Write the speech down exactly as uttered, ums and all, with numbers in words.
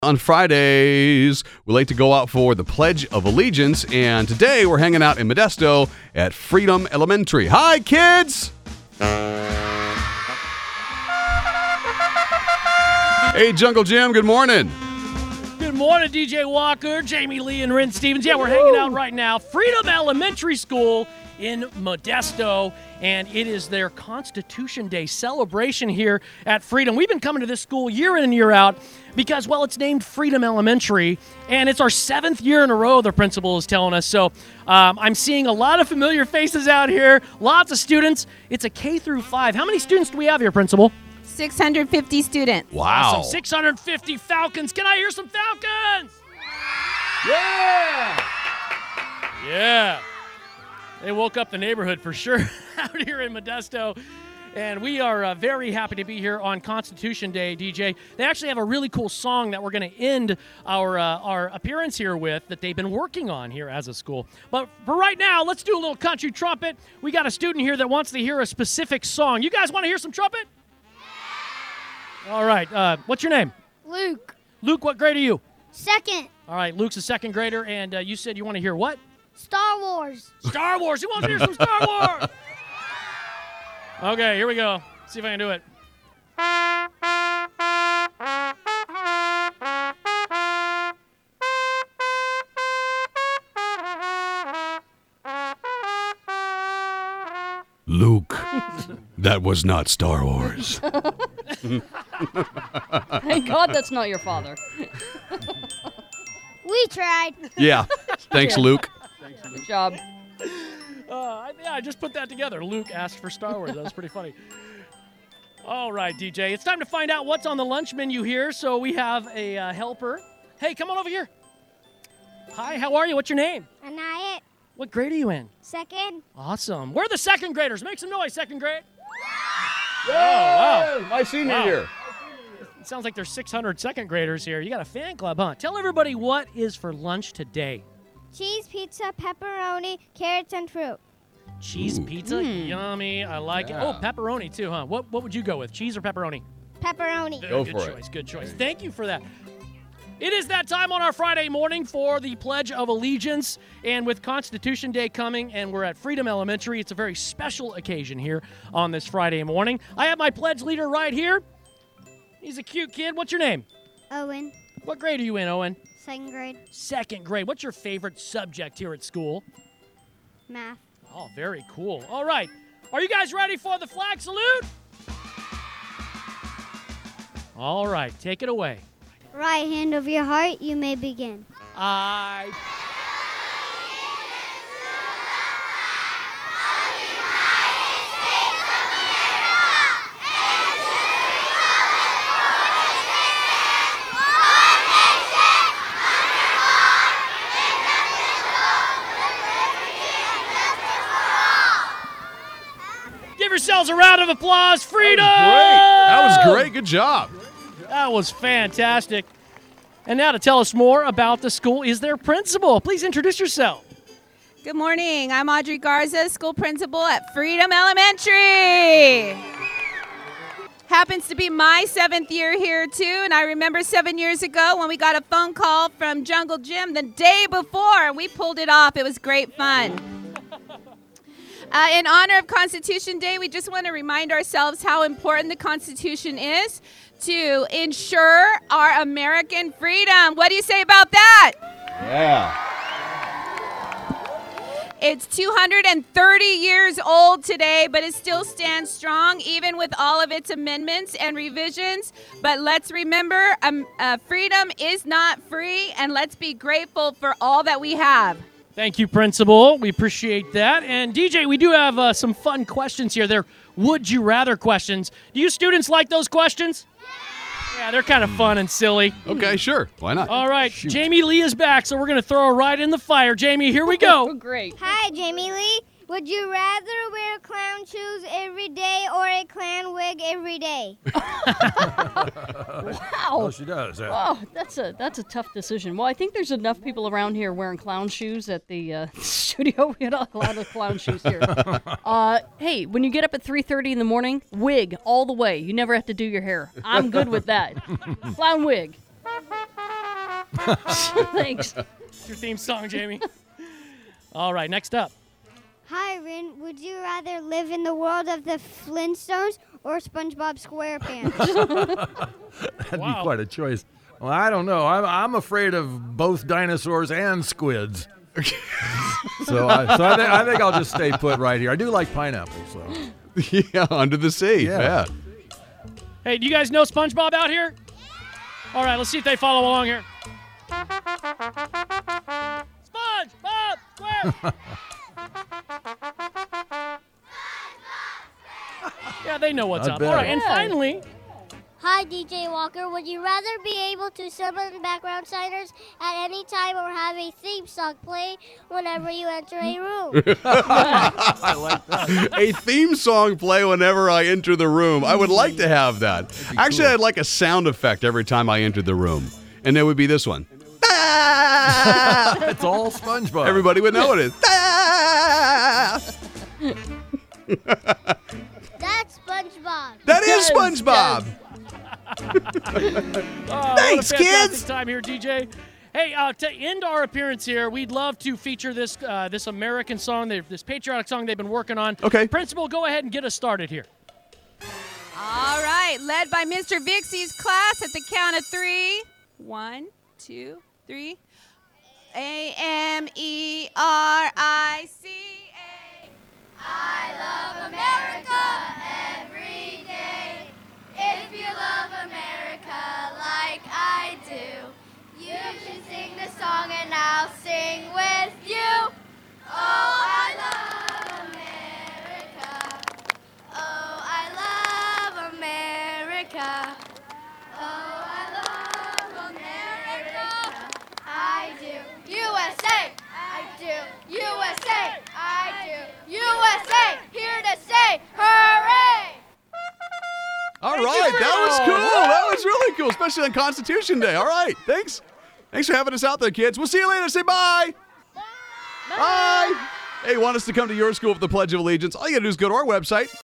On Fridays, we like to go out for the Pledge of Allegiance, and today we're hanging out in Modesto at Freedom Elementary. Hi, kids! Hey, Jungle Jim, good morning. Good morning, D J Walker, Jamie Lee, and Ren Stevens. Yeah, we're hanging out right now. Freedom Elementary School in Modesto, and it is their Constitution Day celebration here at Freedom. We've been coming to this school year in and year out because, well, it's named Freedom Elementary, and it's our seventh year in a row, the principal is telling us. So um, I'm seeing a lot of familiar faces out here, lots of students. It's a K through five. How many students do we have here, Principal? six hundred fifty students. Wow. Awesome. six hundred fifty Falcons. Can I hear some Falcons? Yeah! Yeah. They woke up the neighborhood for sure out here in Modesto. And we are uh, very happy to be here on Constitution Day, D J. They actually have a really cool song that we're going to end our uh, our appearance here with that they've been working on here as a school. But for right now, let's do a little country trumpet. We got a student here that wants to hear a specific song. You guys want to hear some trumpet? All right. Uh, what's your name? Luke. Luke, what grade are you? Second. All right, Luke's a second grader, and uh, you said you want to hear what? Star Wars. Star Wars. Who wants to hear some Star Wars? Okay, here we go. See if I can do it. Luke, that was not Star Wars. Thank God that's not your father. We tried. Yeah. Thanks, Luke. Good job. Uh, I, yeah, I just put that together. Luke asked for Star Wars. That was pretty funny. All right, D J. It's time to find out what's on the lunch menu here. So we have a uh, helper. Hey, come on over here. Hi, how are you? What's your name? Anayat. What grade are you in? Second. Awesome. Where are the second graders? Make some noise, second grade. Oh, wow. My senior Wow. year. It sounds like there's six hundred second graders here. You got a fan club, huh? Tell everybody what is for lunch today. Cheese, pizza, pepperoni, carrots, and fruit. Cheese pizza, yummy. I like it. Oh, pepperoni too, huh? What what would you go with? Cheese or pepperoni? Pepperoni. Go good for it. choice. Good choice. Thank you for that. It is that time on our Friday morning for the Pledge of Allegiance, and with Constitution Day coming, and we're at Freedom Elementary, it's a very special occasion here on this Friday morning. I have my pledge leader right here. He's a cute kid. What's your name? Owen. What grade are you in, Owen? Second grade. Second grade. What's your favorite subject here at school? Math. Oh, very cool. All right. Are you guys ready for the flag salute? All right. Take it away. Right hand over your heart, you may begin. I... Give yourselves a round of applause. Freedom! That was great. That was great. Good job. That was fantastic. And now to tell us more about the school is their principal. Please introduce yourself. Good morning. I'm Audrey Garza, school principal at Freedom Elementary. Happens to be my seventh year here, too, and I remember seven years ago when we got a phone call from Jungle Jim the day before, and we pulled it off. It was great fun. Uh, in honor of Constitution Day, we just want to remind ourselves how important the Constitution is to ensure our American freedom. What do you say about that? Yeah. It's two hundred thirty years old today, but it still stands strong, even with all of its amendments and revisions. But let's remember, um, uh, freedom is not free, and let's be grateful for all that we have. Thank you, Principal. We appreciate that. And D J, we do have uh, some fun questions here. They're would you rather questions. Do you students like those questions? Yeah, they're kind of fun and silly. Okay, sure. Why not? All right, Jamie Lee is back, so we're going to throw her right in the fire. Jamie, here we Oh, go. great. Hi, Jamie Lee. Would you rather wear clown shoes every day or a clown wig every day? Wow. Oh, she does. Yeah. Oh, that's a that's a tough decision. Well, I think there's enough people around here wearing clown shoes at the uh, studio. We had a lot of clown shoes here. Uh, hey, when you get up at three thirty in the morning, wig all the way. You never have to do your hair. I'm good with that. Clown wig. Thanks. It's your theme song, Jamie. All right, next up. Hi, Rin. Would you rather live in the world of the Flintstones or SpongeBob SquarePants? That'd Wow. be quite a choice. Well, I don't know. I'm, I'm afraid of both dinosaurs and squids. so I, so I, think, I think I'll just stay put right here. I do like pineapples, so. Yeah, under the sea. Yeah. Yeah. Hey, do you guys know SpongeBob out here? All right, let's see if they follow along here. SpongeBob Square. Yeah, they know what's Not up. bad. All right, and Yeah. finally, Hi, D J Walker. Would you rather be able to summon background singers at any time or have a theme song play whenever you enter a room? I like that. A theme song play whenever I enter the room. I would like to have that. Actually, cool. I'd like a sound effect every time I entered the room. And it would be this one. It's all SpongeBob. Everybody would know what it is. That's SpongeBob. That is Yes, SpongeBob. oh, what Thanks, a fantastic kids. time here, D J. Hey, uh, to end our appearance here, we'd love to feature this uh, this American song, they- this patriotic song they've been working on. Okay. Principal, go ahead and get us started here. All right, led by Mister Vixie's class at the count of three. One, two, three. A M E R I C A. I love America every day. If you love America like I do, you should sing the song and I'll sing with you. Oh, I love America. Oh, I love America. Oh, I love America. I do. U S A. I do. U S A. I do. U S A. Here to say hooray. All right, that was cool. That was really cool, especially on Constitution Day. All right, thanks. Thanks for having us out there, kids. We'll see you later. Say bye. Bye. Bye. Hey, want us to come to your school for the Pledge of Allegiance? All you got to do is go to our website,